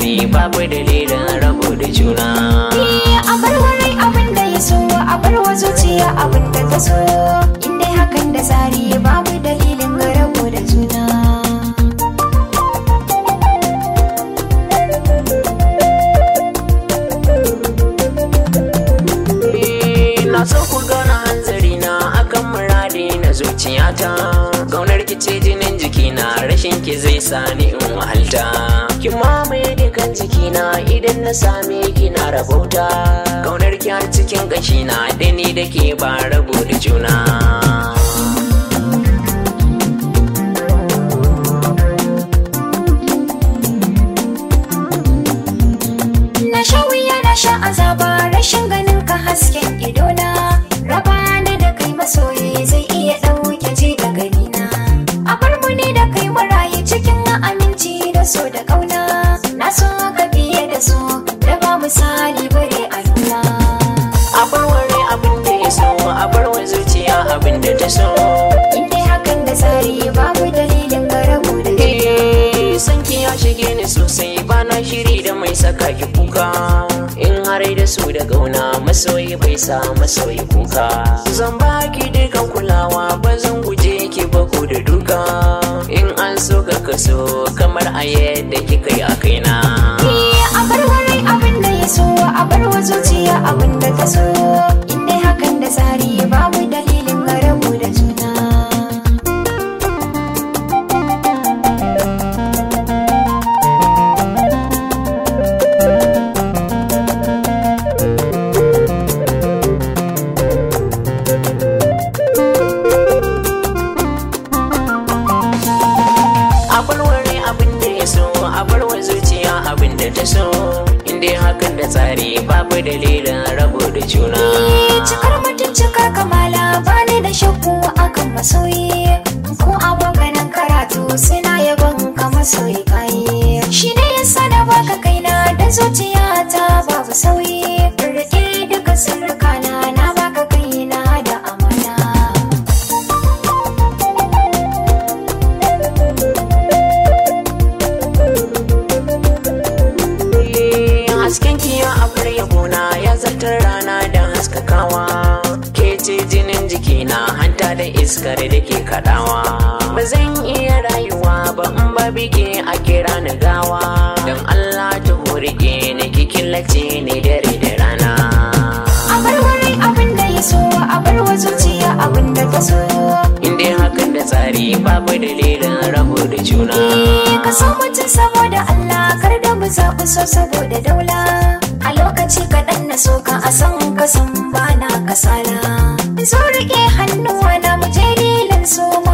tsari babu dalilin rabo da juna. A bar warai abin da ya so, a bar wa zuciya abin da ta so, inda hakan da tsari babu dalilin rabo da juna. Na so ku gana hanzari na akan muradi na zuciyata, kaunar ki ce jinin jikina, rashin ki zai sani in wahalta. Ki mamaye dukan jikina idan na same ki na rabauta, kaunar ki har cikin kashina da ni da ke ba rabo da juna. Na sha wuya na sha azaba rashin ganin ka hasken idona, raba ni da kai masoyi zai iya ɗauke ji da ganina. A bar mu ne da kai marayi cikin aminci da so da ƙauna, na so ka fiye da so da ba misali bare a nuna. A bar wani abin da ya so, a bar wa zuciya abin da ta so, inda hakan da tsari babu dalilin garabu da juna. Sanki ya shige ni sosai, bana shiri da mai saka ki kuka. In har da su da gauna masoyi bai sa masoyi kuka. Zan baki dukan kulawa, ba zan guje ki ba ko da duka. In an so ka kaso kamar a yadda kika yi a kaina. A bar warai abin da ya so, a bar wa zuciya abin da ta so, inda hakan da tsari babu dalilin garabu da juna. A bar wani abin da ya so, a bar wa zuciya abin da ta so, inda hakan da tsari babu dalilin rabo da juna. Cikar mutum cikar kamala bani da shakku akan masoyi, ko abokanan karatu suna yabon ka masoyi kayi. Shi ne yasa na baka kaina da zuciyata babu sauyi, rike duka sirrikana na baka kaina da amana. Hasken kiya a farya gona ya zartar rana da haskakawa, ke ce jinin jikina hanta da iskar da ke kaɗawa. Ba zan iya rayuwa ba in ba bike a kira ni gawa, don Allah ta horike ni ki killace ni dare da rana. A bar warai abin da ya so, a bar wa zuciya abin da ta so, Inda hakan da tsari babu dalilin rabo da juna. ka so mutum saboda Allah kar da mu zaɓi so saboda daula. A lokaci kaɗan na so ka a san ka san bana kasala. Zo rike hannuwa na mu je lilin so